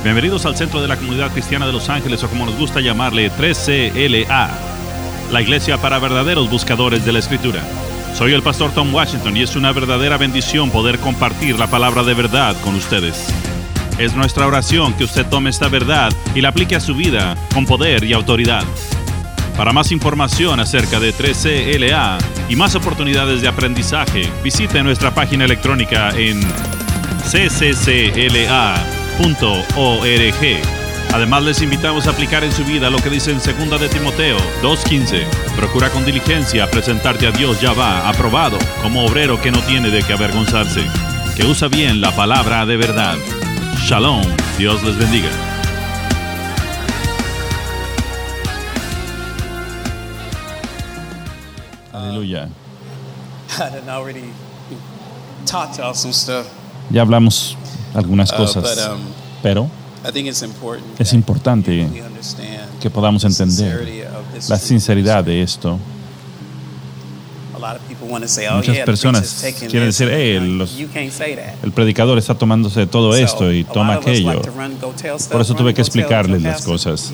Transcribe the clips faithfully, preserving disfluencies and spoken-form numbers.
Bienvenidos al Centro de la Comunidad Cristiana de Los Ángeles, o como nos gusta llamarle, tres C L A, la iglesia para verdaderos buscadores de la Escritura. Soy el pastor Tom Washington y es una verdadera bendición poder compartir la palabra de verdad con ustedes. Es nuestra oración que usted tome esta verdad y la aplique a su vida con poder y autoridad. Para más información acerca de tres C L A y más oportunidades de aprendizaje, visite nuestra página electrónica en c c c l a punto org. Además, les invitamos a aplicar en su vida lo que dice en segunda de Timoteo dos quince. Procura con diligencia presentarte a Dios Yahvá aprobado, como obrero que no tiene de qué avergonzarse, que usa bien la palabra de verdad. Shalom, Dios les bendiga. Aleluya. Ya hablamos algunas cosas, pero es importante que podamos entender la sinceridad de esto. Muchas personas quieren decir, hey, los, el predicador está tomándose de todo esto y toma aquello. Por eso tuve que explicarles las cosas.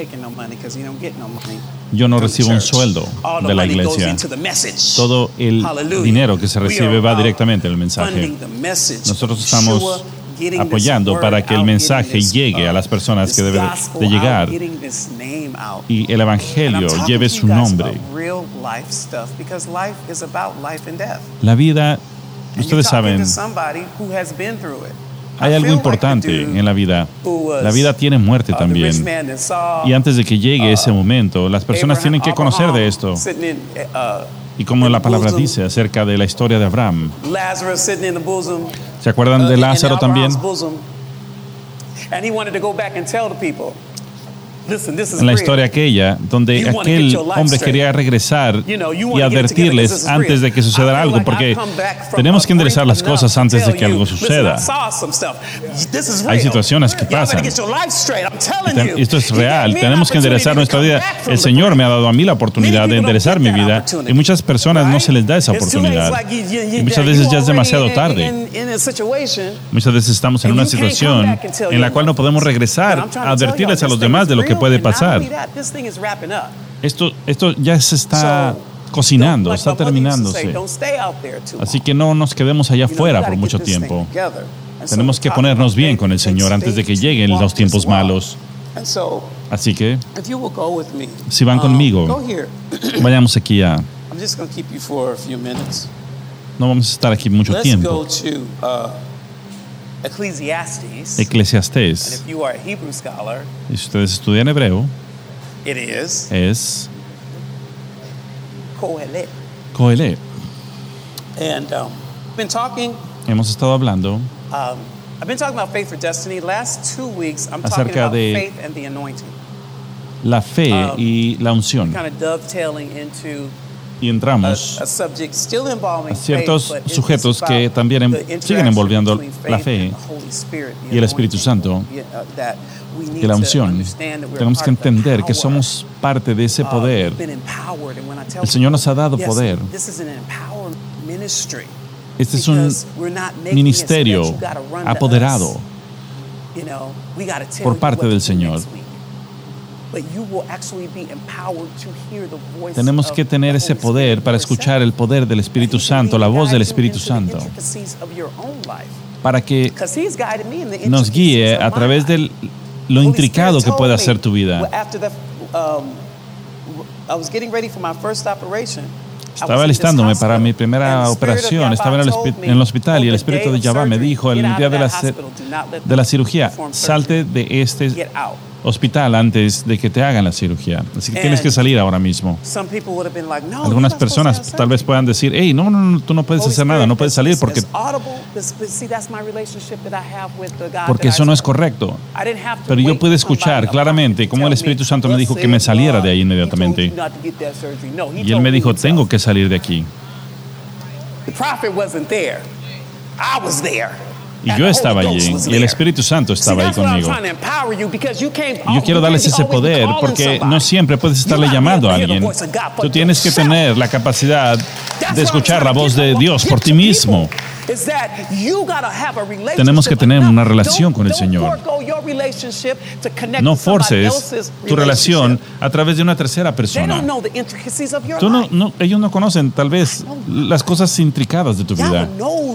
Yo no recibo un sueldo de la iglesia. Todo el dinero que se recibe va directamente al mensaje. Nosotros estamos apoyando para que el mensaje llegue a las personas que deben de llegar y el evangelio lleve su nombre. La vida, ustedes saben, hay algo importante en la vida. La vida tiene muerte también. Y antes de que llegue ese momento, las personas tienen que conocer de esto. Y como la palabra dice acerca de la historia de Abraham. ¿Se acuerdan de Lázaro también? En la historia aquella, donde aquel hombre quería regresar y advertirles antes de que sucediera algo, porque tenemos que enderezar las cosas antes de que algo suceda. Hay situaciones que pasan. Esto es real. Tenemos que enderezar nuestra vida. El Señor me ha dado a mí la oportunidad de enderezar mi vida, y muchas personas no se les da esa oportunidad. Y muchas veces ya es demasiado tarde. Muchas veces estamos en una situación en la cual no podemos regresar a advertirles a los demás de lo que puede pasar. Esto, esto ya se está cocinando, está terminándose. Así que no nos quedemos allá afuera por mucho tiempo. Tenemos que ponernos bien con el Señor antes de que lleguen los tiempos malos. Así que, si van conmigo, vayamos aquí a... No vamos a estar aquí mucho tiempo. Ecclesiastes. Eclesiastés. And if you are a Hebrew scholar, y si ustedes estudian hebreo, it is es Kohelet. Kohelet. And um, been talking. Hemos estado hablando. Um, I've been talking about faith for destiny. Last two weeks, I'm talking about faith and the anointing. La fe um, y la unción. Kind of dovetailing into y entramos a ciertos sujetos que también en, siguen envolviendo la fe y el Espíritu Santo y la unción. Tenemos que entender que somos parte de ese poder. El Señor nos ha dado poder. Este es un ministerio apoderado por parte del Señor. Tenemos que tener ese poder para escuchar el poder del Espíritu Santo, la voz del Espíritu Santo, para que nos guíe a través de lo intricado que puede hacer tu vida. Estaba alistándome para mi primera operación, estaba en el, en el hospital y el Espíritu de Yahvá me dijo el día de la, de la cirugía, salte de este hospital antes de que te hagan la cirugía. Así que tienes que salir ahora mismo. Algunas personas tal vez puedan decir, hey, no, no, no, tú no puedes hacer nada, no puedes salir porque, porque eso no es correcto. Pero yo pude escuchar claramente cómo el Espíritu Santo me dijo que me saliera de ahí inmediatamente. Y Él me dijo, tengo que salir de aquí. Y yo estaba allí, y el Espíritu Santo estaba ahí conmigo. Yo quiero darles ese poder, porque no siempre puedes estarle llamando a alguien. Tú tienes que tener la capacidad de escuchar la voz de Dios por ti mismo. Tenemos que tener una relación con el Señor. No forces tu relación a través de una tercera persona. Tú no, no, ellos no conocen tal vez las cosas intricadas de tu vida.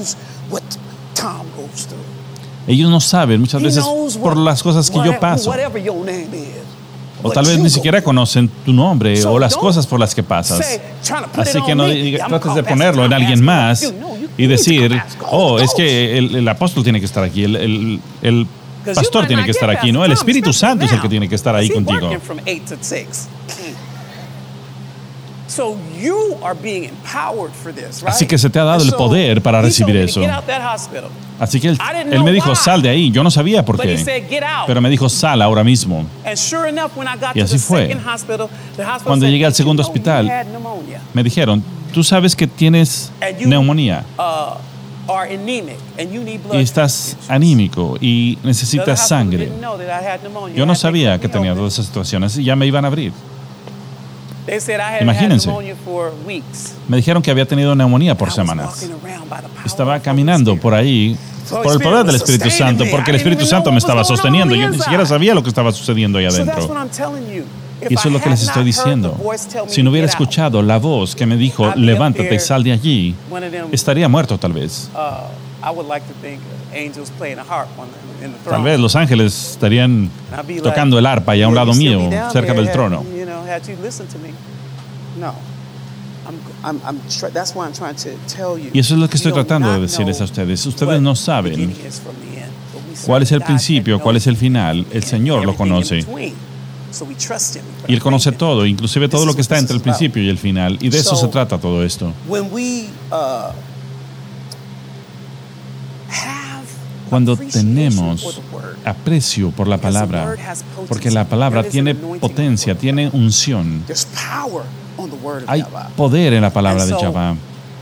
Ellos no saben muchas veces por las cosas que yo paso. O tal vez ni siquiera conocen tu nombre o las cosas por las que pasas. Así que no diga, trates de ponerlo en alguien más y decir, oh, es que el, el apóstol tiene que estar aquí, el, el, el pastor tiene que estar aquí. No, el Espíritu Santo es el que tiene que estar ahí contigo. Así que se te ha dado el poder para recibir eso. Así que él, él me dijo, sal de ahí. Yo no sabía por qué, pero me dijo, sal ahora mismo. Y así fue. Cuando llegué al segundo hospital, me dijeron, tú sabes que tienes neumonía y estás anímico y necesitas sangre. Yo no sabía que tenía todas esas situaciones y ya me iban a abrir. Imagínense. Me dijeron que había tenido neumonía por semanas. Estaba caminando por ahí por el poder del Espíritu Santo, porque el Espíritu Santo me estaba sosteniendo. Yo ni siquiera sabía lo que estaba sucediendo ahí adentro. Y eso es lo que les estoy diciendo. Si no hubiera escuchado la voz que me dijo, levántate y sal de allí, estaría muerto tal vez. Tal vez los ángeles estarían tocando el arpa y a un lado mío, cerca del trono. Y eso es lo que estoy tratando de decirles a ustedes. Ustedes no saben cuál es el principio, cuál es el final. El Señor lo conoce. Y Él conoce todo, inclusive todo lo que está entre el principio y el final. Y de eso se trata todo esto. Cuando tenemos aprecio por la palabra, porque la palabra tiene potencia, tiene unción, hay poder en la palabra de Yahweh.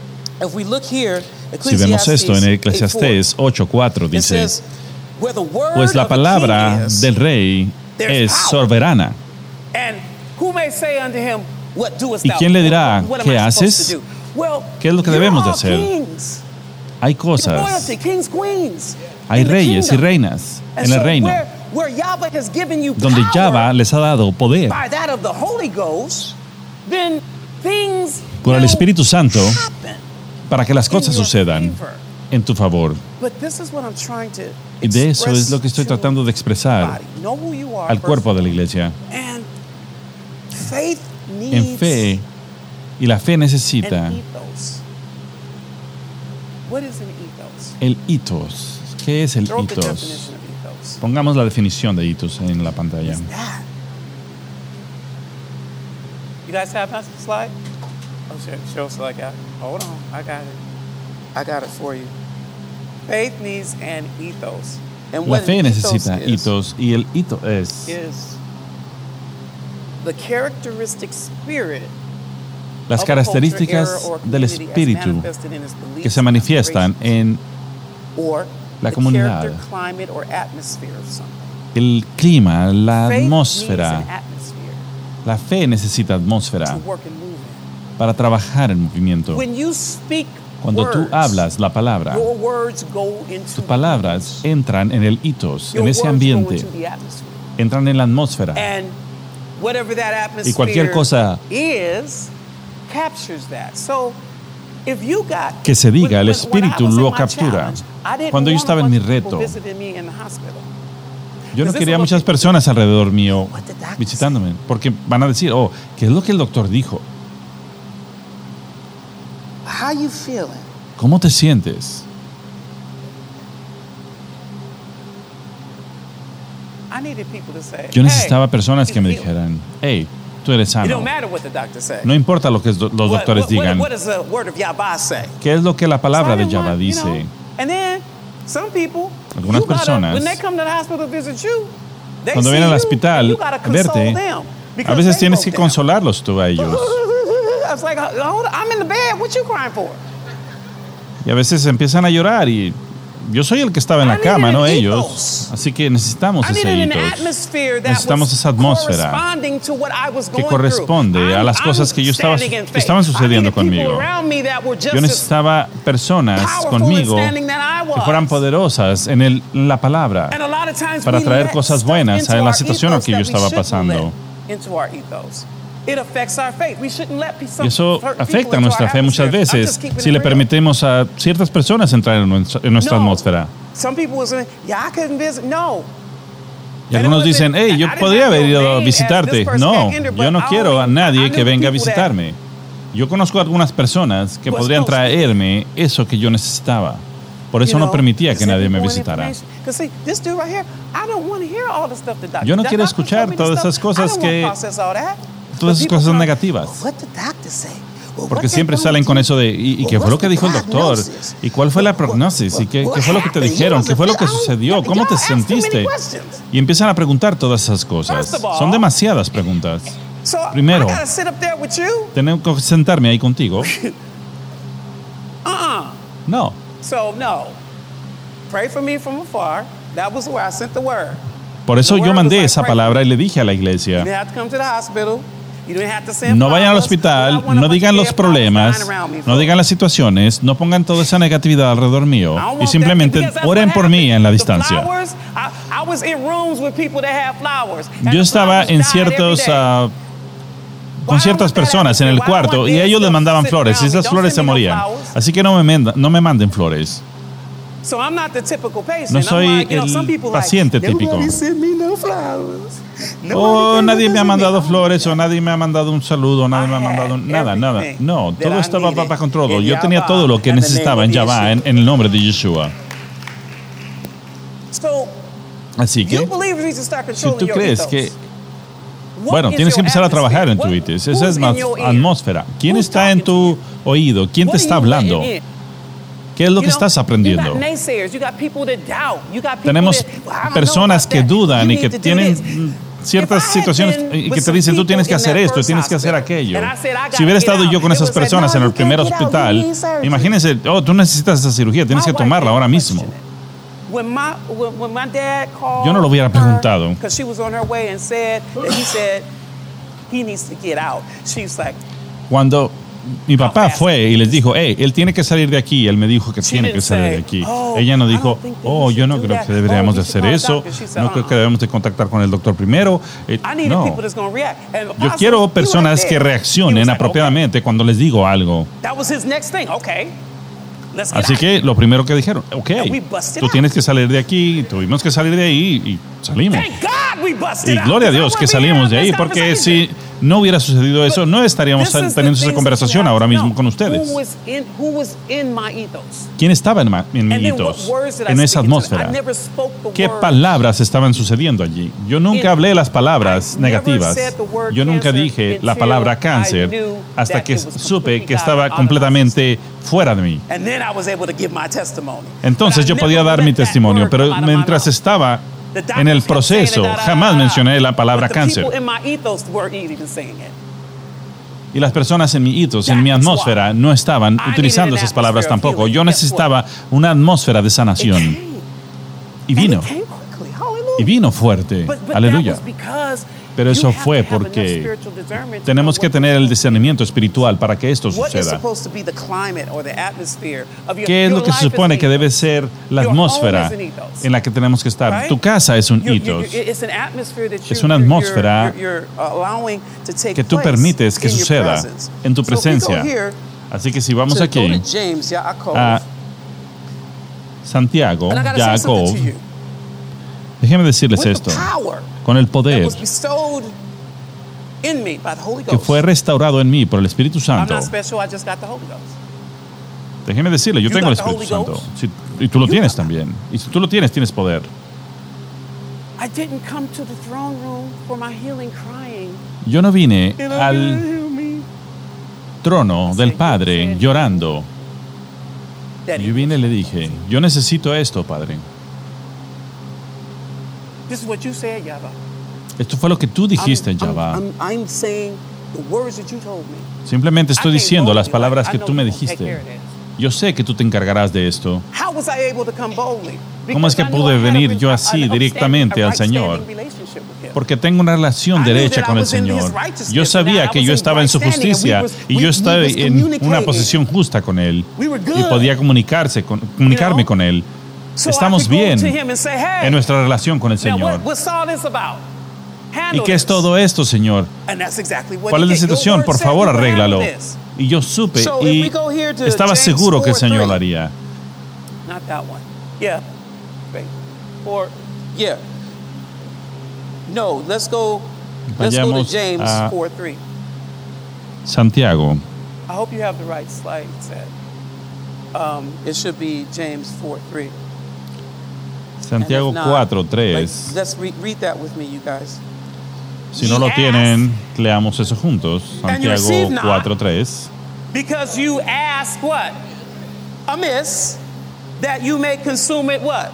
Si vemos esto en Eclesiastés ocho cuatro, dice, pues la palabra del rey es soberana. ¿Y quién le dirá, qué haces? ¿Qué es lo que debemos de hacer? Hay cosas, hay reyes y reinas en el reino, donde Yahweh les ha dado poder por el Espíritu Santo para que las cosas sucedan en tu favor. Y de eso es lo que estoy tratando de expresar al cuerpo de la iglesia. En fe, y la fe necesita el ethos. ¿Qué es el ethos? Pongamos la definición de ethos en la pantalla. You guys have that slide? Oh, show, show so I got it. Hold on, I got it. I got it for you. Faith needs an ethos. And La fe necesita ethos, y el ethos es is the characteristic spirit las características del espíritu que se manifiestan en la comunidad, el clima, la atmósfera. La fe necesita atmósfera para trabajar en movimiento. Cuando tú hablas la palabra, tus palabras entran en el ethos, en ese ambiente, entran en la atmósfera. Y cualquier cosa que se diga, el Espíritu lo captura. Cuando yo estaba en mi reto, yo no quería muchas personas alrededor mío visitándome, porque van a decir, oh, ¿qué es lo que el doctor dijo? ¿Cómo te sientes? Yo necesitaba personas que me dijeran, hey, tú eres sano. No importa lo que los doctores digan. ¿Qué es lo que la palabra de Yahweh dice? Algunas personas, cuando vienen al hospital a verte, a veces tienes que consolarlos tú a ellos. Y a veces empiezan a llorar y yo soy el que estaba en la cama, no ellos. Así que necesitamos ese hitos. Necesitamos esa atmósfera que corresponde a las cosas que yo estaba, que estaban sucediendo conmigo. Yo necesitaba personas conmigo que fueran poderosas en, el, en la palabra para traer cosas buenas a la situación a que yo estaba pasando. Y eso afecta a nuestra fe muchas veces si le permitimos a ciertas personas entrar en nuestra, en nuestra atmósfera. Y algunos dicen, hey, yo podría haber ido a visitarte. No, yo no quiero a nadie que venga a visitarme. Yo conozco a algunas personas que podrían traerme eso que yo necesitaba. Por eso no permitía que nadie me visitara. Yo no quiero escuchar todas esas cosas que... todas esas cosas negativas. Porque siempre salen con eso de, ¿y, y qué fue lo que dijo el doctor? ¿Y cuál fue la prognosis? ¿Y qué, qué fue lo que te dijeron? ¿Qué fue lo que sucedió? ¿Cómo te sentiste? Y empiezan a preguntar todas esas cosas. Son demasiadas preguntas. Primero, tengo que sentarme ahí contigo. No. Por eso yo mandé esa palabra y le dije a la iglesia, no vayan al hospital, no digan los problemas, no digan las situaciones, no pongan toda esa negatividad alrededor mío y simplemente oren por mí en la distancia. Yo estaba en ciertos, uh, con ciertas personas en el cuarto y ellos les mandaban flores y esas flores se morían. Así que no me, manda, no me manden flores. No soy el paciente típico. Oh, nadie me ha mandado flores, o nadie me ha mandado un saludo, nadie me ha mandado nada, nada. No, todo estaba bajo control. Yo tenía todo lo que necesitaba en Yahweh, en, en el nombre de Yeshua. Así que, si tú crees que... Bueno, tienes que empezar a trabajar en tu itis. Esa es la atmósfera. ¿Quién está en tu oído? ¿Quién te está hablando? ¿Qué es lo que estás aprendiendo? Tenemos personas que dudan y que tienen ciertas situaciones y que te dicen, tú tienes que hacer esto, tienes que hacer aquello. Si hubiera estado yo con esas personas en el primer hospital, imagínense, oh, tú necesitas esa cirugía, tienes que tomarla ahora mismo. Yo no lo hubiera preguntado. Cuando mi papá fue y les dijo, hey, él tiene que salir de aquí. Él me dijo que tiene que salir de aquí. Ella no dijo, oh, yo no creo que deberíamos de hacer eso. No creo que debemos de contactar con el doctor primero. Eh, no. Yo quiero personas que reaccionen apropiadamente cuando les digo algo. Así que lo primero que dijeron, ok, tú tienes que salir de aquí. Tuvimos que salir de ahí y salimos. Y gloria a Dios que salimos de ahí, porque si no hubiera sucedido eso, no estaríamos teniendo esa conversación ahora mismo con ustedes. ¿Quién estaba en, en mi hitos? En esa atmósfera. ¿Qué palabras estaban sucediendo allí? Yo nunca hablé las palabras negativas. Yo nunca dije la palabra cáncer hasta que supe que estaba completamente fuera de mí. Entonces yo podía dar mi testimonio, pero mientras estaba en el proceso, jamás mencioné la palabra cáncer. Y las personas en mi hitos, en mi atmósfera, no estaban utilizando esas palabras tampoco. Yo necesitaba una atmósfera de sanación. Y vino. Y vino fuerte. Aleluya. Pero eso fue porque tenemos que tener el discernimiento espiritual para que esto suceda. ¿Qué es lo que se supone que debe ser la atmósfera en la que tenemos que estar? Tu casa es un hitos. Es una atmósfera que tú permites que suceda en tu presencia. Así que si vamos aquí a Santiago, Jacob, déjenme decirles esto. Con el poder que fue restaurado en mí por el Espíritu Santo. Déjeme decirle, yo tengo el Espíritu Santo. Si, y tú lo tienes también. Y si tú lo tienes, tienes poder. Yo no vine al trono del Padre llorando. Yo vine y le dije, yo necesito esto, Padre. Esto fue lo que tú dijiste, Yahweh. Simplemente estoy diciendo las palabras que tú me dijiste. yo sé que tú te encargarás de esto. How was I able to come boldly? ¿Cómo es que pude venir yo así directamente al Señor? Porque tengo una relación derecha con el Señor. Yo sabía que yo estaba en su justicia y yo estaba en una posición justa con Él y podía comunicarse con, comunicarme con Él. Estamos bien en nuestra relación con el Señor. ¿Y qué es todo esto, Señor? ¿Cuál es la situación? Por favor, arréglalo. Y yo supe y estaba seguro que el Señor lo haría. No, let's go. Let's go to James four three. Santiago. I hope you have the right slide set. Um, it should be James four three. Santiago cuatro tres. Let's re- read that with me, you guys. Si no lo tienen, leamos eso juntos. Santiago cuatro tres. Because you ask what? Amiss, that you may consume it what?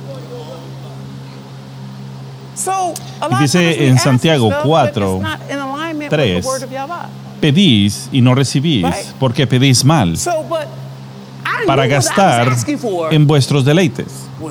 So, y dice en Santiago cuatro tres, pedís y no recibís, porque pedís mal, para gastar en vuestros deleites.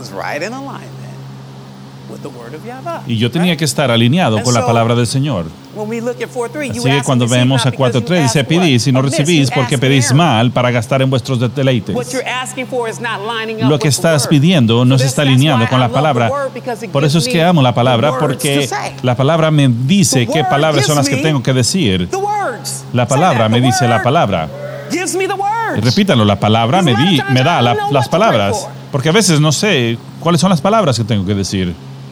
Y yo tenía que estar alineado con la palabra del Señor. Así que cuando vemos a cuatro tres, dice, pedís y no recibís porque pedís mal para gastar en vuestros deleites. Lo que estás pidiendo no se está alineando con la palabra. Por eso es que amo la palabra, porque la palabra me dice qué palabras son las que tengo que decir. La palabra me dice la palabra. Y repítalo, la palabra me, di, me da la, las palabras. Porque a veces no sé cuáles son las palabras que tengo que decir.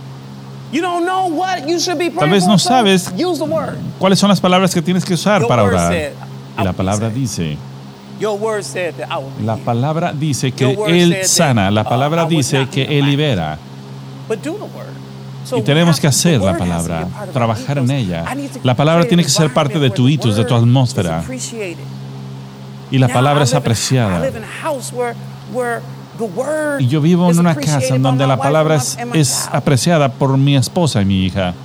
Tal vez no sabes cuáles son las palabras que tienes que usar para orar. Y la palabra dice, la palabra dice que Él sana, la palabra dice que Él libera. Y tenemos que hacer la palabra, trabajar en ella. La palabra tiene que ser parte de tu hitos, de tu atmósfera. Y la palabra es apreciada. Y yo vivo en una casa en donde la palabra es, es apreciada por mi esposa y mi hija.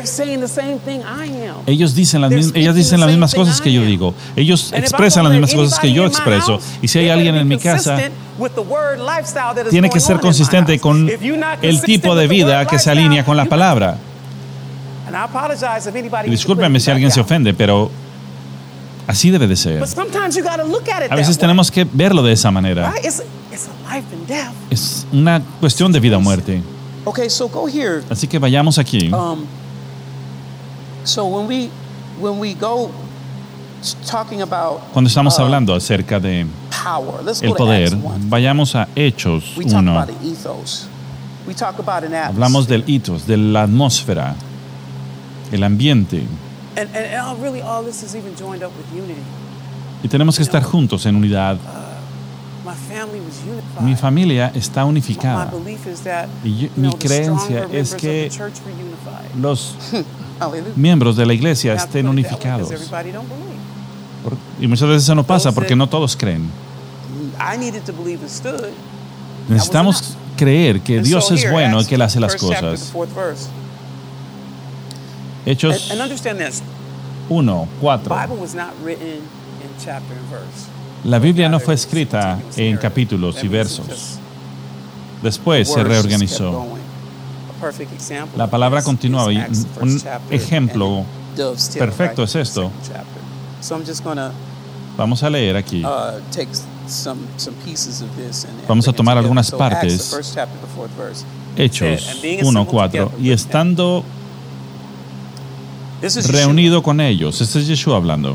Ellos dicen las, ellas dicen las mismas cosas que yo digo. Ellos expresan las mismas cosas que yo expreso. Y si hay alguien en mi casa, tiene que ser consistente con el tipo de vida que se alinea con la palabra. Y discúlpenme si alguien se ofende, pero así debe de ser. A veces tenemos que verlo de esa manera. Es una cuestión de vida o muerte. Así que vayamos aquí. Cuando estamos hablando acerca de el poder, vayamos a Hechos uno. Hablamos del ethos, de la atmósfera, el ambiente. Y tenemos que estar juntos en unidad. Mi familia está unificada. Y yo, mi creencia es que los miembros de la iglesia estén unificados. Por, y muchas veces eso no pasa porque no todos creen. Necesitamos creer que Dios es bueno y que Él hace las cosas. Hechos uno, cuatro. La Biblia no fue escrita en capítulos y versos. Después se reorganizó. La palabra continuaba y un ejemplo perfecto es esto. Vamos a leer aquí. Vamos a tomar algunas partes. Hechos uno, cuatro. Y estando reunido con ellos, este es Yeshua hablando.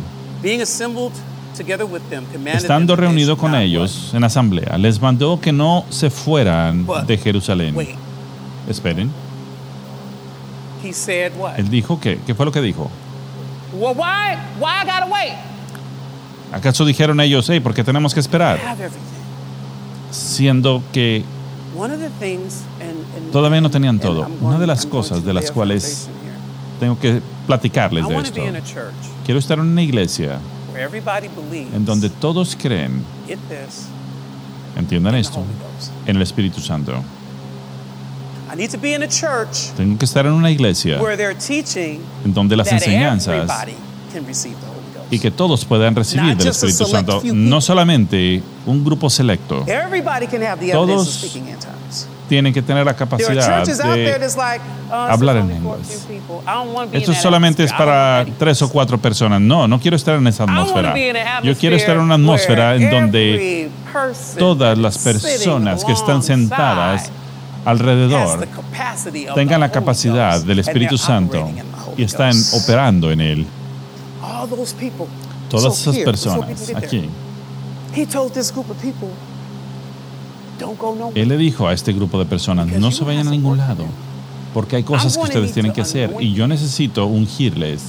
Estando reunido con ellos en asamblea, les mandó que no se fueran de Jerusalén. Esperen. Él dijo que, ¿qué fue lo que dijo? ¿Acaso dijeron ellos, hey, ¿por qué tenemos que esperar? Siendo que todavía no tenían todo. Una de las cosas de las cuales tengo que platicarles de esto. Quiero estar en una iglesia en donde todos creen, entiendan esto, en el Espíritu Santo. Tengo que estar en una iglesia en donde las enseñanzas y que todos puedan recibir del Espíritu Santo, no solamente un grupo selecto. Todos tienen que tener la capacidad de hablar en lenguas. Esto solamente es para tres o cuatro personas. No, no quiero estar en esa atmósfera. Yo quiero estar en una atmósfera en donde todas las personas que están sentadas alrededor tengan la capacidad del Espíritu Santo y están operando en él. Todas esas personas aquí. Él le dijo a este grupo de personas, no se vayan a ningún lado, porque hay cosas que ustedes tienen que hacer y yo necesito ungirles.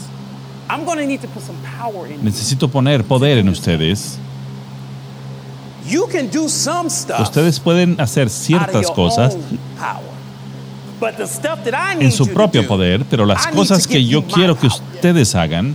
Necesito poner poder en ustedes. Ustedes pueden hacer ciertas cosas en su propio poder, pero las cosas que yo quiero que ustedes hagan,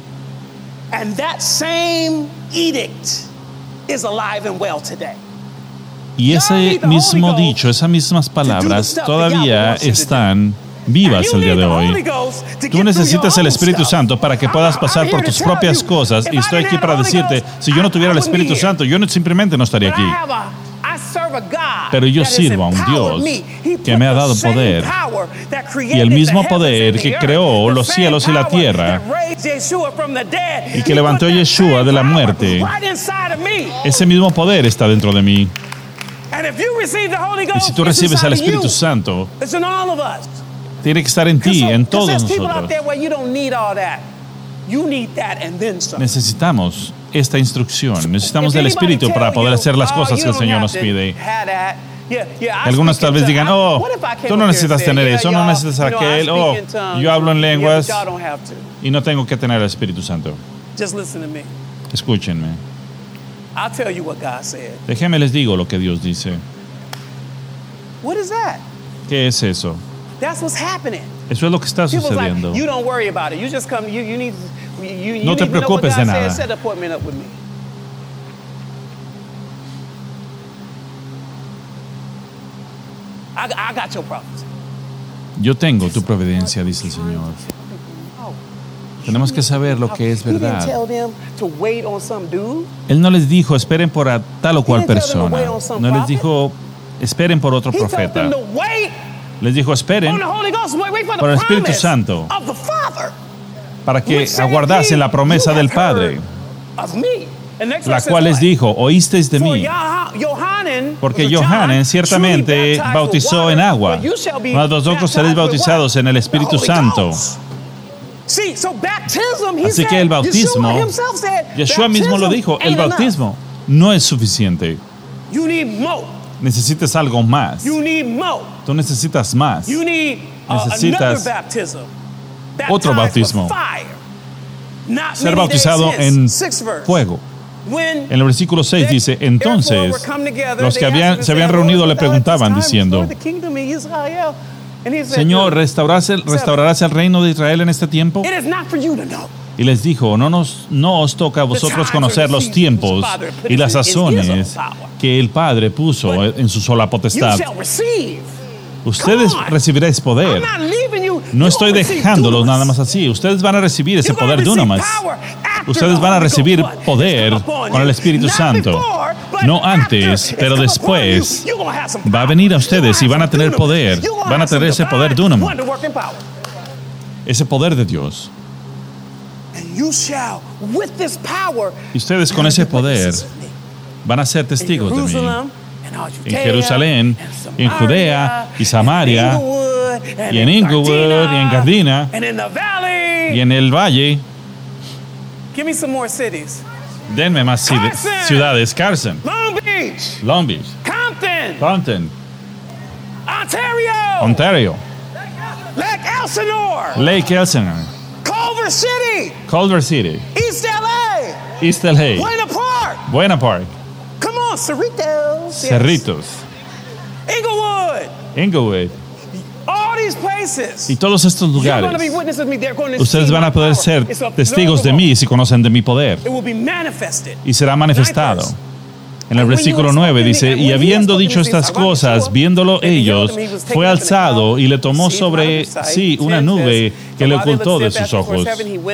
y ese mismo dicho, esas mismas palabras todavía están vivas el día de hoy. Tú necesitas el Espíritu Santo para que puedas pasar por tus propias cosas, y estoy aquí para decirte, si yo no tuviera el Espíritu Santo, yo no, simplemente no estaría aquí. Pero yo sirvo a un Dios que me ha dado poder, y el mismo poder que creó los cielos y la tierra y que levantó a Yeshua de la muerte, ese mismo poder está dentro de mí. Y si tú recibes al Espíritu Santo, tiene que estar en ti, en todos nosotros. Necesitamos esta instrucción, necesitamos del Espíritu para poder hacer las cosas que el Señor nos pide. Algunos tal vez digan, oh, tú no necesitas tener eso, no necesitas aquel, oh, yo hablo en lenguas y no tengo que tener el Espíritu Santo. Escúchenme. Déjenme les digo lo que Dios dice. ¿Qué es eso? Eso es lo que está sucediendo. No te preocupes de nada. Yo tengo tu providencia, dice el Señor. Tenemos que saber lo que es verdad. Él no les dijo, esperen por a tal o cual persona. No les dijo, esperen por otro profeta. Les dijo, esperen por el Espíritu Santo para que aguardasen la promesa del Padre, la cual les dijo, oísteis de mí. Porque Yohanan ciertamente bautizó en agua, mas vosotros seréis bautizados en el Espíritu Santo. Así que el bautismo, Yeshua mismo lo dijo, el bautismo no es suficiente. Necesitas algo más. Tú necesitas más. Necesitas otro bautismo. Ser bautizado en fuego. En el versículo seis dice, entonces los que habían, se habían reunido le preguntaban diciendo, Señor, ¿restaurarás el, ¿restaurarás el reino de Israel en este tiempo? Y les dijo, no, nos, no os toca a vosotros conocer los tiempos y las sazones que el Padre puso en su sola potestad. Ustedes recibiréis poder. No estoy dejándolos nada más así. Ustedes van a recibir ese poder dunamis. Ustedes van a recibir poder con el Espíritu Santo. No antes, pero después va a venir a ustedes y van a tener poder. Van a tener ese poder dunamis. Ese poder de Dios. Y ustedes con ese poder van a ser testigos de mí. En Jerusalén, en Judea y Samaria, y en Inglewood, y en Gardena, y en el valle. Denme más ciudades. Carson, Long Beach, Compton, Ontario, Lake Elsinore, Culver City, Culver City, East L A, East L A, Buena Park, Buena Park, come on, Cerritos, Cerritos, Inglewood, Inglewood, all these places. Y todos estos lugares, ustedes van a poder ser testigos de mí si conocen de mi poder. Y será manifestado. En el versículo nueve dice, y habiendo dicho estas cosas, viéndolo ellos, fue alzado y le tomó sobre sí una nube que le ocultó de sus ojos.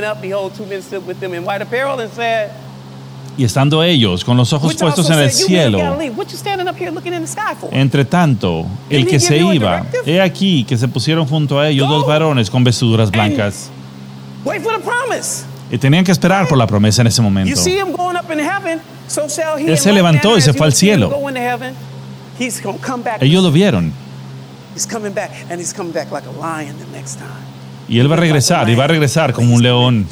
Y estando ellos con los ojos puestos en el cielo, entre tanto, el que se iba, he aquí que se pusieron junto a ellos dos varones con vestiduras blancas. Y tenían que esperar por la promesa en ese momento. Él se levantó y se fue al cielo. Ellos lo vieron. Y él va a regresar, y va a regresar como un león.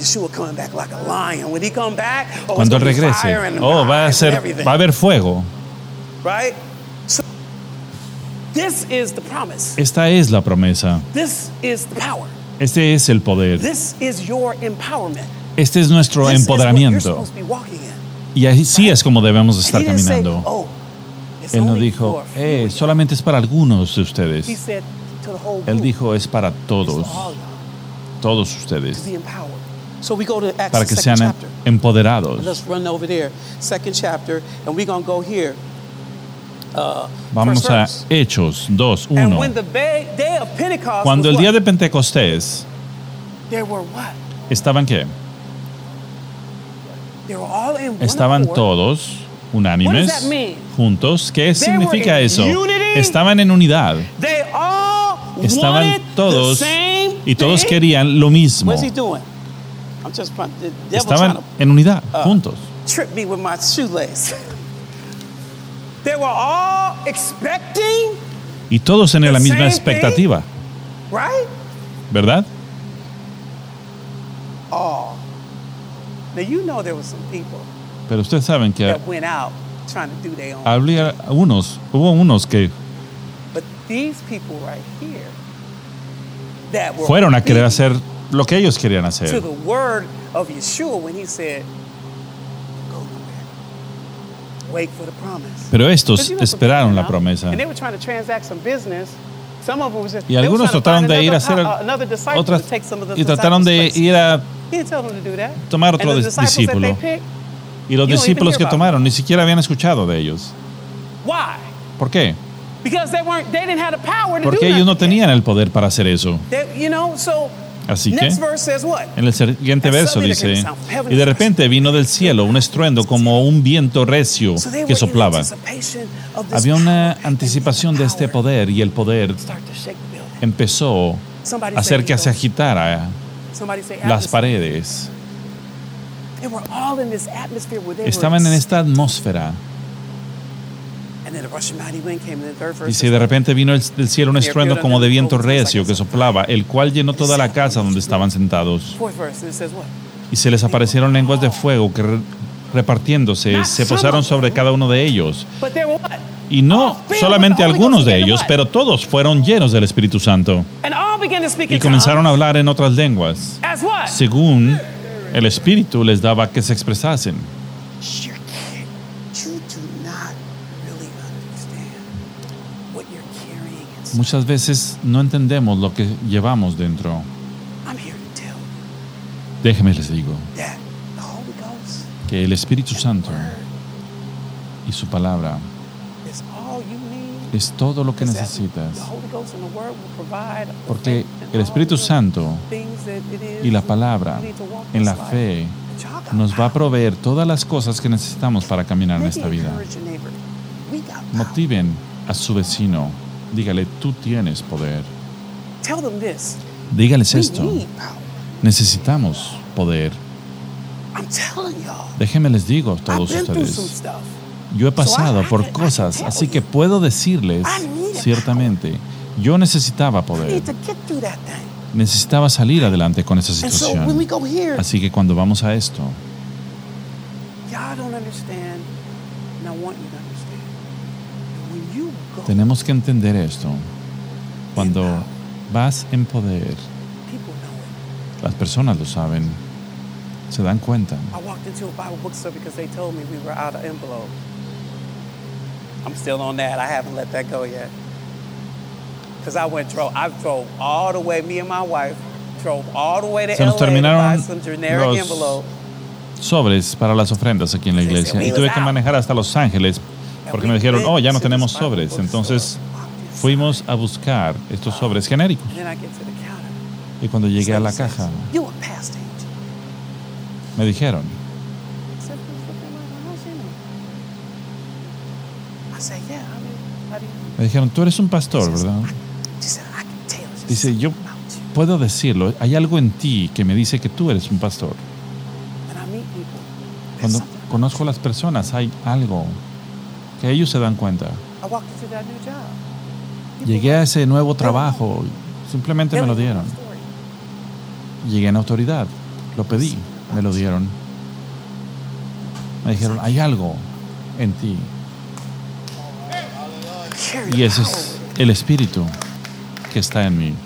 Cuando él regrese, oh, va a ser, va a haber fuego. Esta es la promesa. Este es el poder. Este es nuestro empoderamiento. Y así es como debemos estar caminando. Él no dijo, eh, solamente es para algunos de ustedes. Él dijo, es para todos. Todos ustedes. Para que sean empoderados. Vamos a Hechos dos, uno. Cuando el día de Pentecostés, ¿estaban qué? Estaban todos unánimes, juntos. ¿Qué significa eso? Estaban en unidad. Estaban todos y todos querían lo mismo. Estaban en unidad, juntos. Y todos en la misma expectativa. ¿Verdad? Pero ustedes saben que había unos, hubo unos que fueron a querer hacer lo que ellos querían hacer. Pero estos esperaron la promesa. Y algunos trataron de ir a hacer otras, y trataron de ir a tomar otro discípulo. Y los discípulos que tomaron ni siquiera habían escuchado de ellos. ¿Por qué? Porque ellos no tenían el poder para hacer eso. Así que, en el siguiente verso dice, y de repente vino del cielo un estruendo como un viento recio que soplaba. Había una anticipación de este poder y el poder empezó a hacer que se agitara las paredes. Estaban en esta atmósfera. Y si de repente vino del cielo un estruendo como de viento recio que soplaba, el cual llenó toda la casa donde estaban sentados. Y se les aparecieron lenguas de fuego que repartiéndose se posaron sobre cada uno de ellos. Y no solamente algunos de ellos, pero todos fueron llenos del Espíritu Santo. Y comenzaron a hablar en otras lenguas, según el Espíritu les daba que se expresasen. Muchas veces no entendemos lo que llevamos dentro. Déjenme les digo que el Espíritu Santo y su palabra es todo lo que necesitas. Porque el Espíritu Santo y la palabra en la fe nos va a proveer todas las cosas que necesitamos para caminar en esta vida. Motiven a su vecino. Dígale, tú tienes poder. Dígales esto. Necesitamos poder. Déjenme les digo a todos ustedes. Yo he pasado por cosas, así que puedo decirles ciertamente, yo necesitaba poder. Necesitaba salir adelante con esa situación. Así que cuando vamos a esto, tenemos que entender esto. Cuando vas en poder, las personas lo saben, se dan cuenta. I'm still on that. I haven't let that go yet. Because I went, drove, I drove all the way, me and my wife drove all the way to Se nos L A terminaron to buy some generic los envelope. sobres para las ofrendas aquí en la iglesia y tuve que manejar hasta Los Ángeles porque me dijeron, oh, ya no tenemos sobres. Entonces fuimos a buscar estos sobres genéricos. Y cuando llegué a la caja, me dijeron, me dijeron, tú eres un pastor, ¿verdad? Dice, yo puedo decirlo, hay algo en ti que me dice que tú eres un pastor. Cuando conozco a las personas, hay algo que ellos se dan cuenta. Llegué a ese nuevo trabajo, simplemente me lo dieron. Llegué en autoridad, lo pedí, me lo dieron. Me dijeron, hay algo en ti. Y ese es el espíritu que está en mí.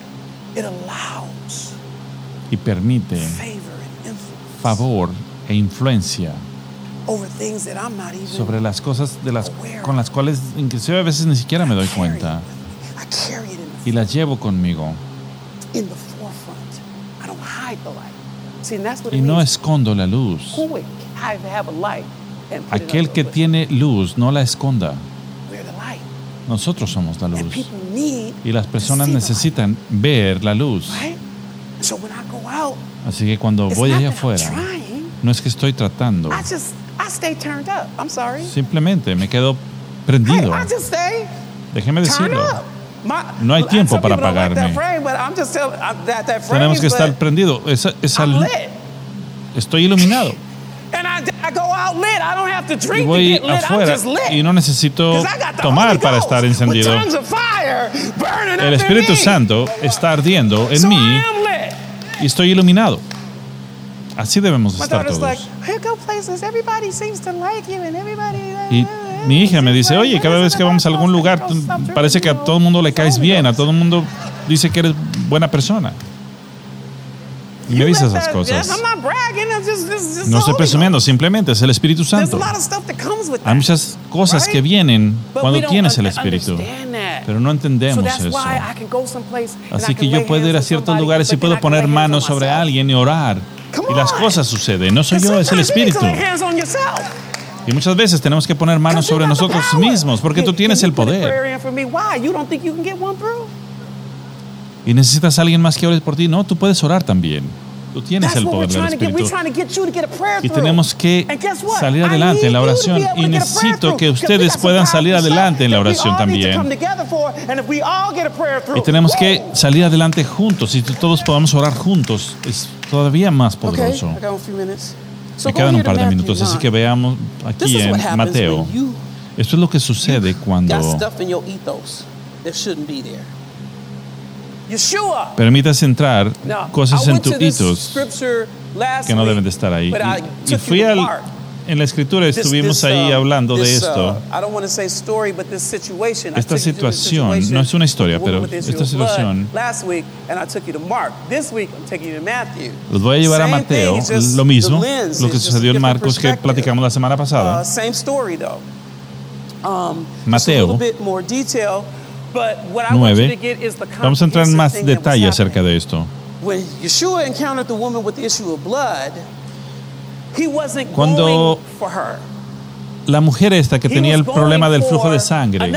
Y permite favor e influencia sobre las cosas de las, con las cuales inclusive a veces ni siquiera me doy cuenta. Y las llevo conmigo. Y no escondo la luz. Aquel que tiene luz no la esconda. Nosotros somos la luz. Y las personas necesitan ver la luz. Así que cuando voy allá afuera, no es que estoy tratando. Simplemente me quedo prendido. Déjeme decirlo. No hay tiempo para apagarme. Tenemos que estar prendidos. Esa, esa, estoy iluminado. Y voy afuera y no necesito tomar para estar encendido. El Espíritu Santo está ardiendo en mí y estoy iluminado. Así debemos estar todos. Y mi hija me dice, oye, cada vez que vamos a algún lugar, parece que a todo el mundo le caes bien, a todo el mundo dice que eres buena persona. Y me dice esas cosas. No estoy presumiendo, simplemente es el Espíritu Santo. Hay muchas cosas que vienen cuando tienes el Espíritu, pero no entendemos eso. Así que yo puedo ir a ciertos lugares y puedo poner manos sobre alguien y orar. Y las cosas suceden. No soy yo, es el Espíritu. Y muchas veces tenemos que poner manos sobre nosotros mismos porque tú tienes el poder. Y necesitas a alguien más que ore por ti. No, tú puedes orar también. Tú tienes el poder del Espíritu. Y tenemos que salir adelante en la oración. Y necesito que ustedes puedan salir adelante en la oración también. Y tenemos que salir adelante juntos. Y todos podamos orar juntos. Es todavía más poderoso. Me quedan un par de minutos, así que veamos aquí en Mateo. Esto es lo que sucede cuando permitas entrar cosas en tu hitos que no deben de estar ahí. Y, y fui al, en la Escritura, estuvimos ahí hablando de esto. Esta situación, no es una historia, pero esta situación, los voy a llevar a Mateo, lo mismo, lo que sucedió en Marcos que platicamos la semana pasada. Mateo nueve. Vamos a entrar en más detalle acerca de esto. Cuando la mujer esta que tenía el problema del flujo de sangre,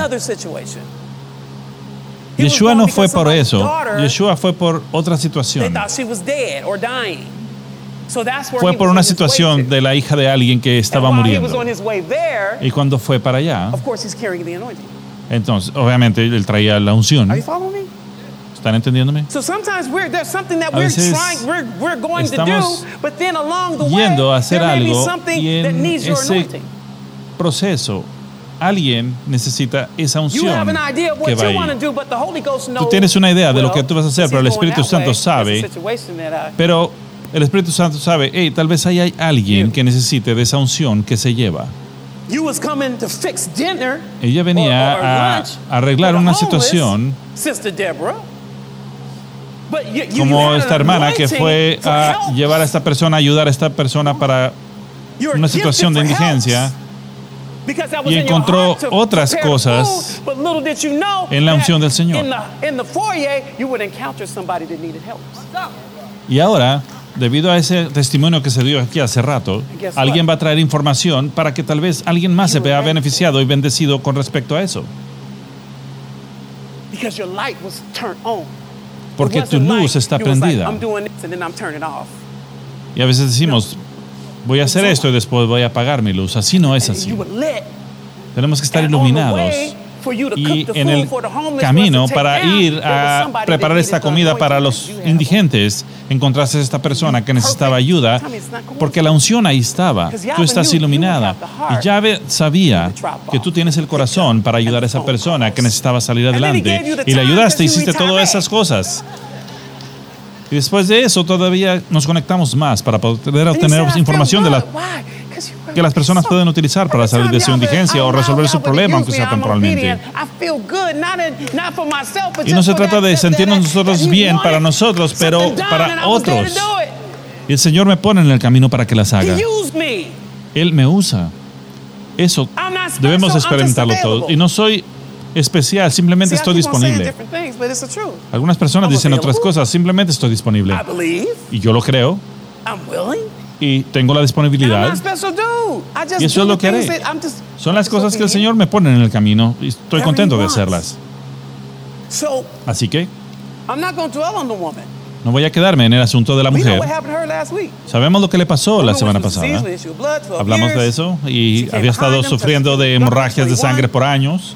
Yeshua no fue por eso, Yeshua fue por otra situación. Fue por una situación de la hija de alguien que estaba muriendo. Y cuando fue para allá, entonces, obviamente, él traía la unción. ¿Están entendiéndome? A veces estamos yendo a hacer algo y en ese proceso alguien necesita esa unción que va ahí. Tú tienes una idea de lo que tú vas a hacer, pero el Espíritu Santo sabe. Pero el Espíritu Santo sabe, hey, tal vez ahí hay alguien que necesite de esa unción que se lleva. Ella venía a arreglar una situación como esta hermana que fue a llevar a esta persona, a ayudar a esta persona para una situación de indigencia y encontró otras cosas en la unción del Señor. Y ahora debido a ese testimonio que se dio aquí hace rato, alguien va a traer información para que tal vez alguien más se vea beneficiado y bendecido con respecto a eso. Porque tu luz está prendida. Y a veces decimos, voy a hacer esto y después voy a apagar mi luz. Así no es así. Tenemos que estar iluminados. Y en el camino para ir a preparar esta comida para los indigentes, encontraste a esta persona que necesitaba ayuda, porque la unción ahí estaba. Tú estás iluminada. Y Yahweh sabía que tú tienes el corazón para ayudar a esa persona que necesitaba salir adelante. Y le ayudaste, hiciste todas esas cosas. Y después de eso todavía nos conectamos más para poder obtener información de la que las personas pueden utilizar para salir de su indigencia o resolver su problema, aunque sea temporalmente. Y no se trata de sentirnos nosotros bien para nosotros, pero para otros. Y el Señor me pone en el camino para que las haga. Él me usa. Eso debemos experimentarlo todo. Y no soy especial, simplemente estoy disponible. Algunas personas dicen otras cosas, simplemente estoy disponible. Y yo lo creo. Y tengo la disponibilidad. Y eso es lo que haré. Son las cosas que el Señor me pone en el camino y estoy contento de hacerlas. Así que no voy a quedarme en el asunto de la mujer. Sabemos lo que le pasó la semana pasada. Hablamos de eso y había estado sufriendo de hemorragias de sangre por años.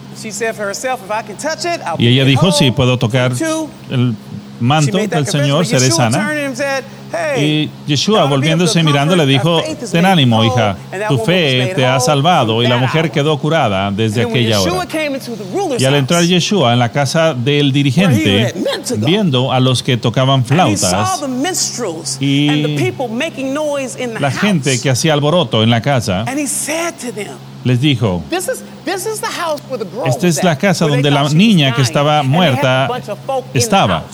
Y ella dijo, si puedo tocar el manto del Señor, seré sana. Y Yeshua, volviéndose y mirando, le dijo, ten ánimo, hija, tu fe te ha salvado. Y la mujer quedó curada desde aquella hora. Y al entrar Yeshua en la casa del dirigente, viendo a los que tocaban flautas y la gente que hacía alboroto en la casa, les dijo, esta es la casa donde la niña que estaba muerta estaba.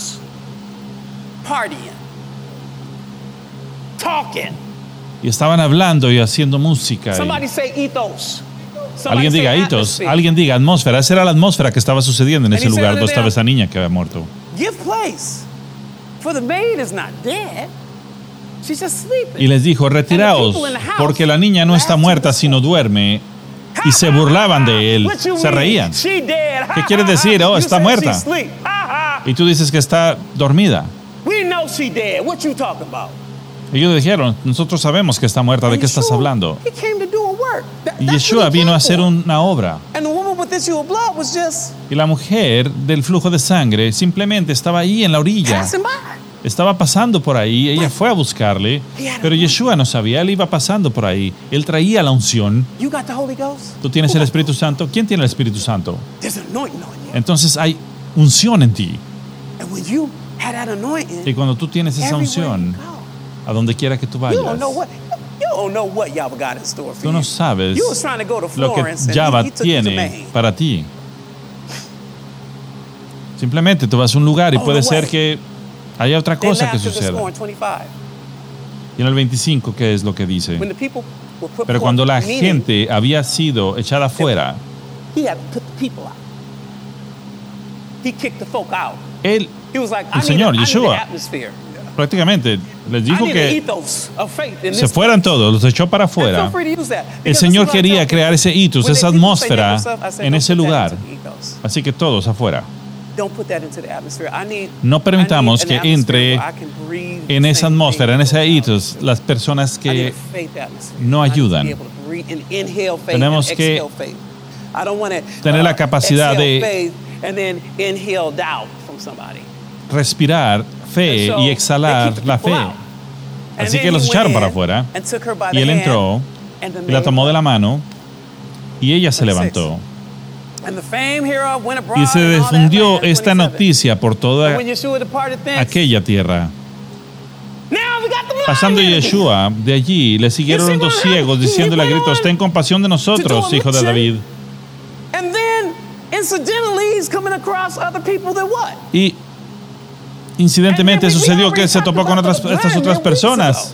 Y estaban hablando y haciendo música. Y alguien diga ethos, alguien diga atmósfera. Esa era la atmósfera que estaba sucediendo en ese lugar donde estaba esa niña que había muerto. Y les dijo, retiraos, porque la niña no está muerta sino duerme. Y se burlaban de él, se reían. ¿Qué quiere decir? Oh, está muerta. Y tú dices que está dormida. Ellos dijeron, nosotros sabemos que está muerta, ¿de qué estás hablando? Y Yeshua vino a hacer una obra. Y la mujer del flujo de sangre simplemente estaba ahí en la orilla. Estaba pasando por ahí, ella fue a buscarle, pero Yeshua no sabía, él iba pasando por ahí. Él traía la unción. ¿Tú tienes el Espíritu Santo? ¿Quién tiene el Espíritu Santo? Entonces hay unción en ti. Y cuando tú tienes esa unción, a donde quiera que tú vayas, tú no sabes lo que Yahweh tiene para ti. Simplemente tú vas a un lugar y puede ser que haya otra cosa que suceda. Y en el veinticinco, ¿qué es lo que dice? Pero cuando la gente había sido echada afuera, él, el Señor, Yeshua, prácticamente les dijo que se fueran todos, los echó para afuera. El Señor quería crear ese ethos, esa atmósfera en ese lugar. Así que todos afuera. No permitamos que entre en esa atmósfera, en ese ethos, las personas que no ayudan. Tenemos que tener la capacidad de respirar fe y exhalar la fe. Así que los echaron para afuera y él entró y la tomó de la mano y ella se levantó. Y se difundió esta noticia por toda aquella tierra. Pasando Yeshua de allí, le siguieron dos ciegos diciéndole a gritos, ten compasión de nosotros, hijo de David. Y incidentemente sucedió que se topó con otras, estas otras personas.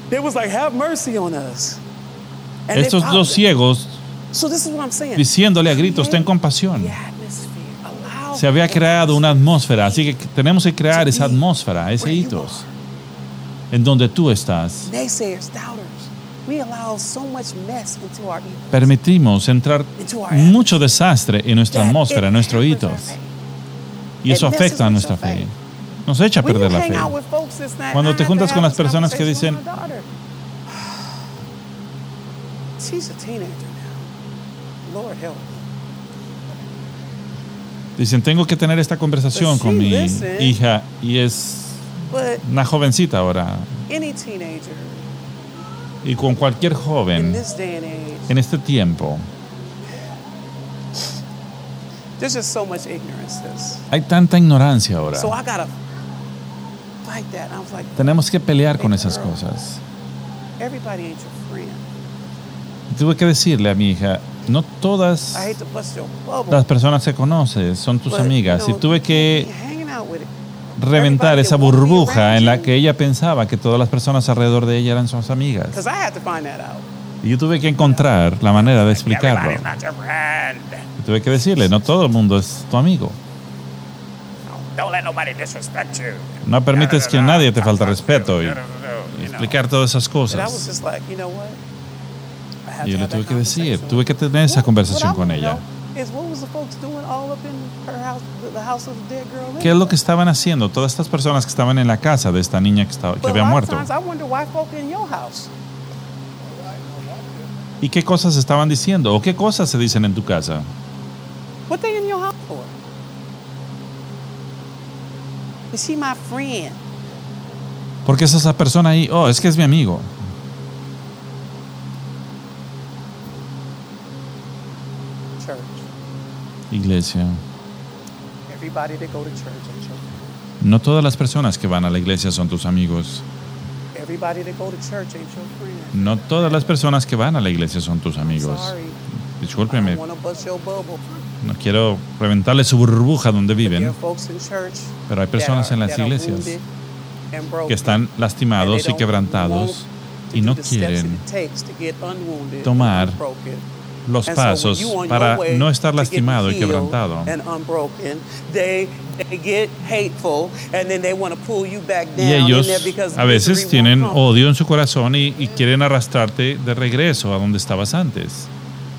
Estos dos ciegos diciéndole a gritos, ten compasión. Se había creado una atmósfera, así que tenemos que crear esa atmósfera, ese hitos. en donde tú estás, naysayers, doubters, we allow so much mess into our ethos, permitimos entrar mucho desastre en nuestra atmósfera, en nuestro ethos. Y eso afecta a nuestra fe. Nos echa a perder la fe. Cuando te juntas con las personas que dicen, she's a teenager now. Lord help. Dicen, tengo que tener esta conversación con mi hija y es una jovencita ahora. Any teenager Y con cualquier in joven this day and age, en este tiempo, there's just so much ignorance. sis. hay tanta ignorancia ahora. So I gotta fight that. I was like, Tenemos que pelear con esas cosas. everybody ain't your friend. Tuve que decirle a mi hija, no todas I hate to bust your bubble. las personas que conoces son tus but, amigas. you know, Y tuve que you hanging out with it. reventar esa Everybody that won't be burbuja around en la you. que ella pensaba que todas las personas alrededor de ella eran sus amigas. Because I had to find that out. Y yo tuve que encontrar la manera de explicarlo. Everybody's not your friend. Y tuve que decirle, no todo el mundo es tu amigo. Don't let nobody disrespect you. No permites que nadie te falte respeto y You know. explicar todas esas But I was cosas. just like, you know what? I had Y yo to le have tuve that que decir, conversation. tuve que tener esa What- conversación what I con wanna ella. know is what was the folks doing all up in her house, the- the house of the dead girl? ¿Qué es lo que estaban haciendo todas estas personas que estaban en la casa de esta niña que, estaba, que But a había lot of muerto? times I wonder why folk in your house. ¿Y qué cosas estaban diciendo? ¿O qué cosas se dicen en tu casa? What they in your house for? Is she my friend? Porque es esa persona ahí, oh, es que es mi amigo. Church. Iglesia. Everybody that go to church ain't your friend. No todas las personas que van a la iglesia son tus amigos. Everybody that go to church ain't your friend. No todas las personas que van a la iglesia son tus amigos. Sorry. I Discúlpeme, don't want to bust your bubble. no quiero reventarle su burbuja donde There are viven, folks in church pero hay personas that en are- las that are iglesias wounded and broken, que están and lastimados they y quebrantados don't y no want to do the steps quieren that it takes to get unwounded tomar and unbroken. los And so when pasos you on your para way no estar to get lastimado y healed quebrantado. and unbroken, they, they get hateful and then they want to pull you back down Y ellos in there because a veces misery tienen won't come. odio en su corazón y, y quieren arrastrarte de regreso a donde estabas antes.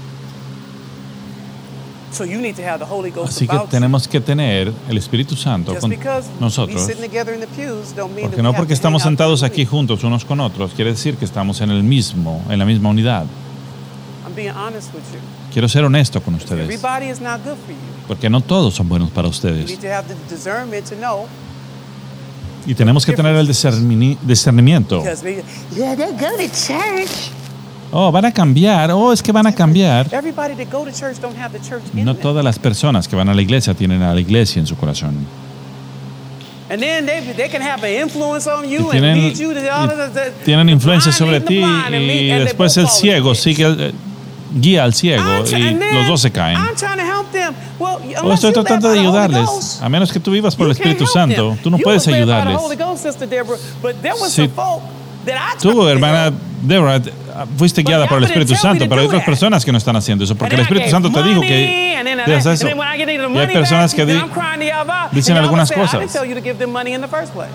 So you need to have the Holy Ghost Así que about you. tenemos que tener el Espíritu Santo Just con because we nosotros. sitting together in the pews don't mean Porque that no we have porque to estamos hang out sentados every aquí week. juntos unos con otros, quiere decir que estamos en el mismo, en la misma unidad. I'm being honest with you. Quiero ser honesto con ustedes, Everybody is not good for you. porque no todos son buenos para You ustedes. need to have the discernment to know. Y tenemos que tener el discerni- discernimiento. Because we, yeah, they go to church. Oh, van a cambiar. Oh, es que van a cambiar. Everybody that go to church don't have the church in No them. todas las personas que van a la iglesia tienen a la iglesia en su corazón. And then they, they can have an influence on you Y tienen, and lead you to all y of the, the, tienen the influencia blind sobre leading the ti blind and lead- y and they después both el fall in ciego the ditch. sigue, eh, guía al ciego I'm try- y and then los dos se caen. I'm trying to help them. Well, O unless estoy you live tratando by de the Holy ayudarles. Ghost, A menos que tú vivas por el you can't Espíritu help Santo, them. tú no You puedes was led by the ayudarles. Holy Ghost, Sister Deborah, but there was Sí. some folk that I tried Tú, to hermana help. Deborah, fuiste But guiada God por el didn't Espíritu tell me Santo, to pero hay do otras that. personas que no están haciendo eso, porque el And then I Espíritu Santo gave te dijo money, que and then I- digas and eso. then when I get the Y hay money personas back, que then di- I'm crying to Yahweh. dicen And Yahweh algunas said, I cosas. didn't tell you to give them money in the first place.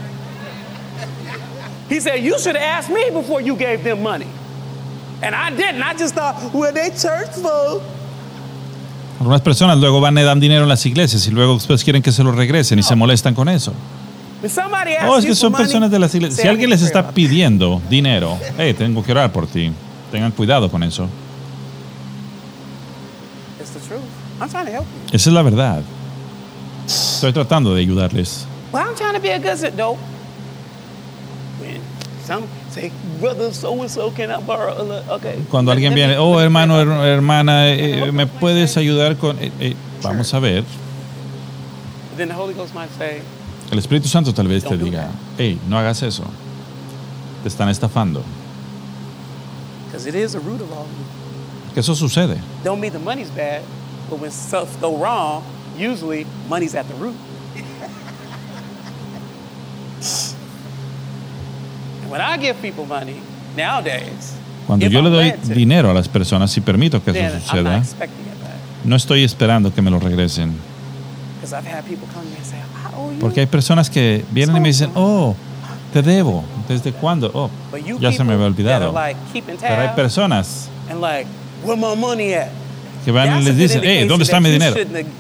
He said, you should have asked me before you gave them money. And I didn't. I just thought, well, they church folk. Algunas personas luego van y dan dinero en las iglesias y luego después quieren que se lo regresen y se molestan con eso. If somebody asks Oh, es you que for son money, personas de las iglesias. say, Si I alguien need les prayer está about pidiendo dinero, hey, tengo que orar por ti. Tengan cuidado con eso. it. It's the truth. I'm trying to help you. Esa es la verdad. Estoy tratando de ayudarles. Well, I'm trying to be a good citizen. No. When some say, brother so and so, can I borrow a little? Okay. Cuando Let- alguien let me- viene, oh, let me hermano, pray about her- hermana, eh, ¿me puedes ayudar con...? eh, eh, vamos a ver. it. Then the Holy Ghost might say, El Espíritu Santo tal vez te Don't do diga, hey, no hagas eso. Te están estafando. because it is the root of all evil. Que eso sucede. Don't mean the money's bad, but when stuff go wrong, usually money's at the root. And when I give people money nowadays, Cuando if yo le I'm doy led to, dinero a las personas y permito que then eso I'm not suceda, expecting it back. no estoy esperando que me lo regresen. Because I've had people come to me and say, I owe you. Porque hay personas que vienen y me dicen, oh, Te debo. ¿Desde cuándo? Oh, ya se me había olvidado. Pero hay personas que van y les dicen, hey, ¿dónde está mi dinero?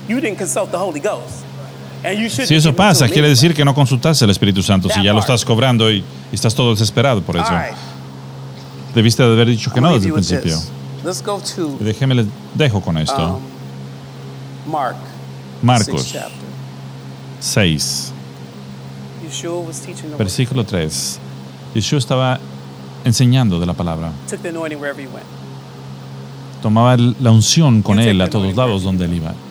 Si eso pasa, quiere decir que no consultaste al Espíritu Santo, si ya lo estás cobrando y, y estás todo desesperado por eso. Debiste de haber dicho que no desde el principio. Y déjeme les dejo con esto. Marcos seis. Versículo tres. Yeshua estaba enseñando de la palabra. Tomaba la unción con él a todos lados donde él iba.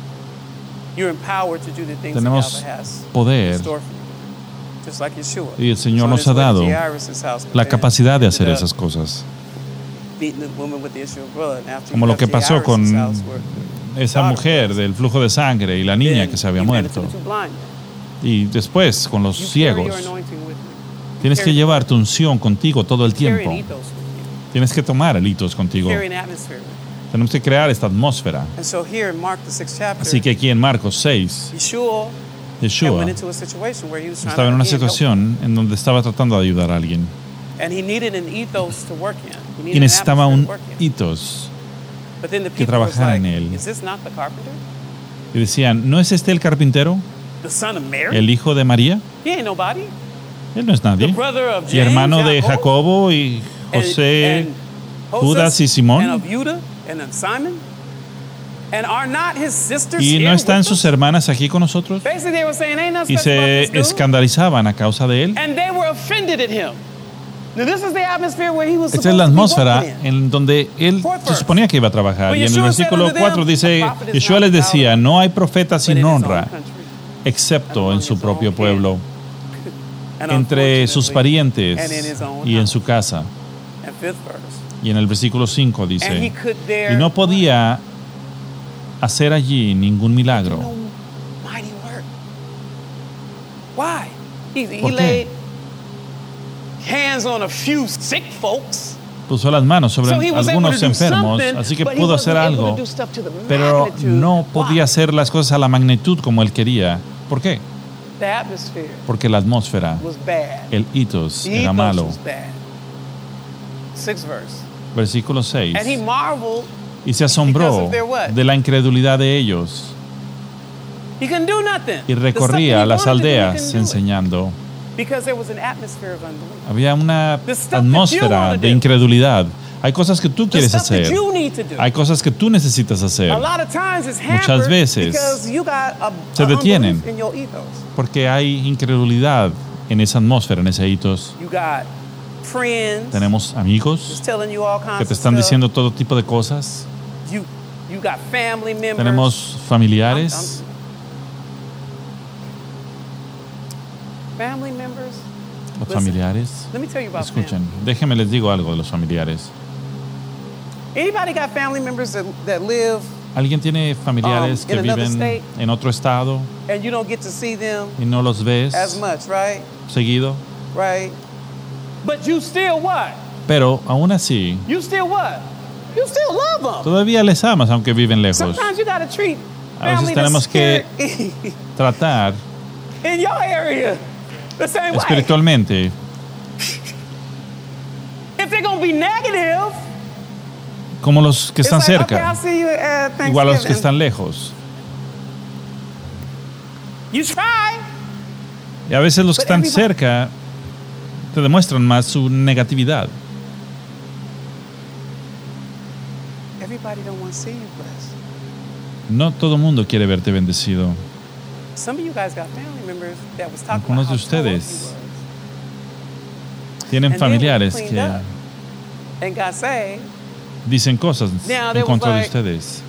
Tenemos poder y el Señor nos ha dado la capacidad de hacer esas cosas. Como lo que pasó con esa mujer del flujo de sangre y la niña que se había muerto. Y después con los ciegos. Tienes que llevar tu unción contigo todo el tiempo. Tienes que tomar hitos contigo. Tenemos que crear esta atmósfera. Así que aquí en Marcos seis, Yeshua estaba en una situación en donde estaba tratando de ayudar a alguien. Y necesitaba un hitos que trabajara en él. Y decían, ¿no es este el carpintero? ¿El hijo de María? Él no es nadie. Y hermano de Jacobo y José, Judas y Simón. ¿Y no están sus hermanas aquí con nosotros? Y se escandalizaban a causa de él. Esta es la atmósfera en donde él se suponía que iba a trabajar. Y en el versículo cuatro dice, Yeshua les decía, no hay profeta sin honra, excepto en su propio pueblo, entre sus parientes y en su casa. Y en el versículo cinco dice, y no podía hacer allí ningún milagro. ¿Por qué? Puso las manos sobre algunos enfermos, así que pudo hacer algo, pero no podía hacer las cosas a la magnitud como él quería. ¿Por qué? Porque la atmósfera, el ethos, era malo. Versículo seis. Y se asombró de la incredulidad de ellos. Y recorría las aldeas enseñando. Había una atmósfera de incredulidad. Hay cosas que tú quieres hacer. Hay cosas que tú necesitas hacer. Muchas veces se detienen porque hay incredulidad en esa atmósfera, en ese hitos. Tenemos amigos que te están diciendo todo tipo de cosas. Tenemos familiares. Los familiares. Escuchen, déjenme les digo algo de los familiares. ¿Alguien tiene familiares que viven en otro estado y no los ves seguido? Pero aún así, todavía les amas aunque viven lejos. A veces tenemos que tratar espiritualmente. Como los que están cerca, igual a los que están lejos. Y a veces los que están cerca te demuestran más su negatividad. No todo el mundo quiere verte bendecido. Algunos de ustedes tienen familiares que dicen cosas en contra de ustedes.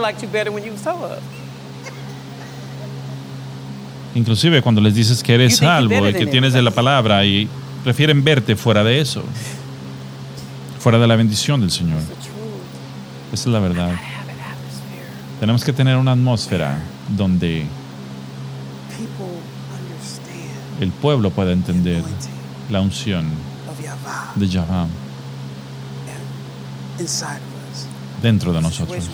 Inclusive cuando les dices que eres salvo y que tienes de la palabra, y prefieren verte fuera de eso, fuera de la bendición del Señor. Esa es la verdad. Tenemos que tener una atmósfera donde el pueblo pueda entender la unción de Yahweh dentro de nosotros.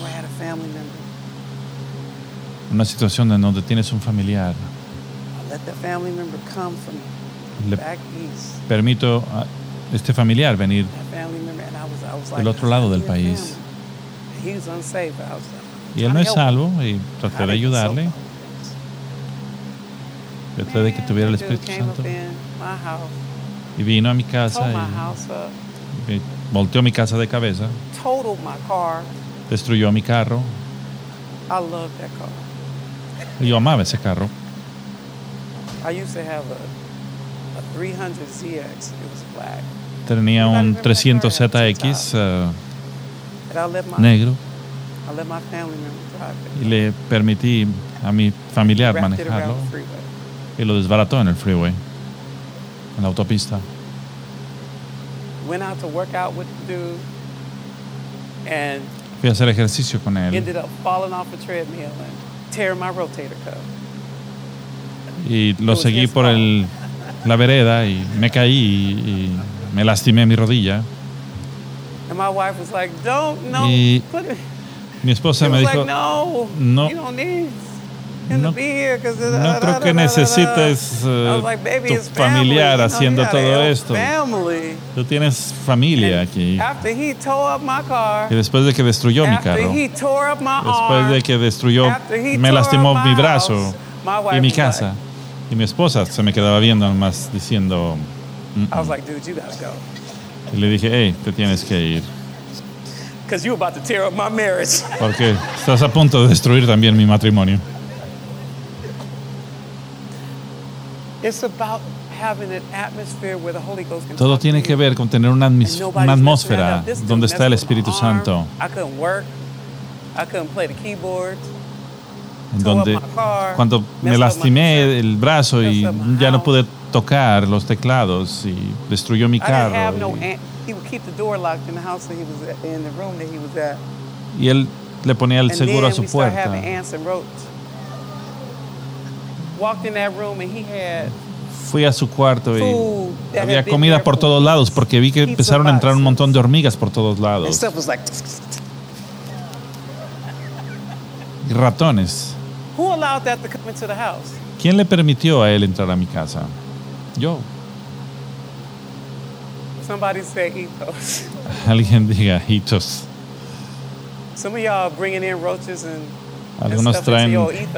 Una situación en donde tienes un familiar le permito a este familiar venir del otro lado del país. Y él no es salvo y traté de ayudarle. Traté de que tuviera el Espíritu Santo. Y vino a mi casa y, y volteó mi casa de cabeza. Destruyó mi carro. Y yo amaba ese carro. Tenía un trescientos Z X uh, negro. Y le permití a mi familiar manejarlo. Y lo desbarató en el freeway, en la autopista. Fui a hacer ejercicio con él. Y lo seguí por el, la vereda y me caí y, y me lastimé mi rodilla. Y mi esposa me dijo, no, no, no creo que necesites uh, tu familiar haciendo todo esto. Tú tienes familia aquí. Y después de que destruyó mi carro, después de que destruyó, me lastimó mi brazo y mi casa, y mi esposa se me quedaba viendo nomás diciendo, mm -mm. Y le dije, hey, te tienes que ir. Porque estás a punto de destruir también mi matrimonio. Todo tiene que ver con tener una, una atmósfera donde está el Espíritu Santo. Donde cuando me lastimé el brazo y ya no pude tocar los teclados y destruyó mi carro. Y, y él le ponía el seguro a su puerta. Fui a su cuarto y había comida por todos lados porque vi que empezaron a entrar un montón de hormigas por todos lados. Y ratones. ¿Quién le permitió a él entrar a mi casa? Yo. Alguien diga hitos. Algunos traen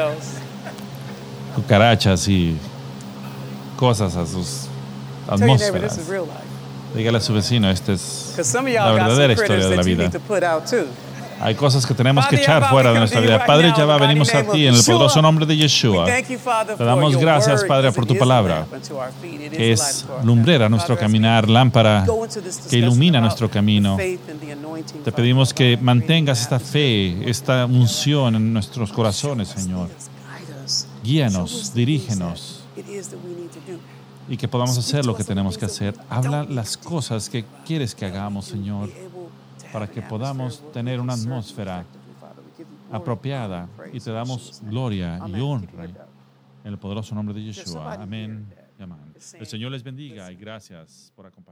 cucarachas y cosas a sus atmósferas. Dígale a su vecino, esta es la verdadera historia de la vida. Hay cosas que tenemos que echar fuera de nuestra vida. Padre, ya va, venimos a ti en el poderoso nombre de Yeshua. Te damos gracias, Padre, por tu palabra, que es lumbrera nuestro caminar, lámpara que ilumina nuestro camino. Te pedimos que mantengas esta fe, esta unción en nuestros corazones, Señor. Guíanos, dirígenos y que podamos hacer lo que tenemos que hacer. Habla las cosas que quieres que hagamos, Señor, para que podamos tener una atmósfera apropiada y te damos gloria y honra en el poderoso nombre de Yeshua. Amén y amén. El Señor les bendiga y gracias por acompañarnos.